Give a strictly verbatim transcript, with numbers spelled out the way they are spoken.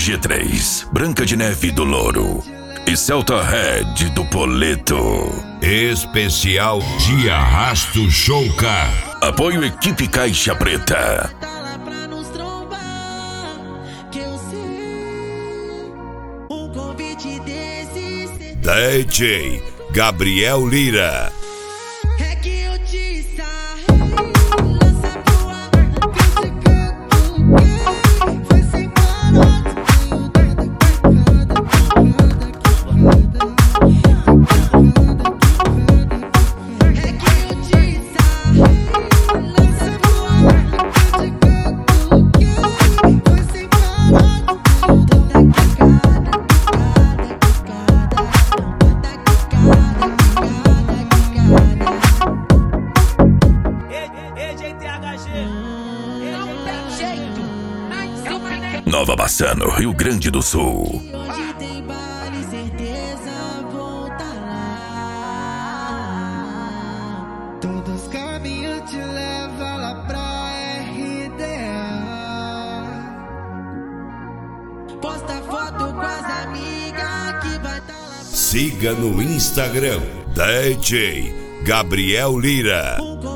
G três, Branca de Neve do Louro e Celta Red do Poleto. Especial de Arrasto Showcar. Apoio Equipe Caixa Preta. D J Gabriel Lira. Nova Bassano, Rio Grande do Sul. Onde tem baile, certeza vou tá lá. Todos os caminhos te levam lá pra R D A. Posta foto com as amigas que vai tá lá. Siga no Instagram D J Gabriel Lira.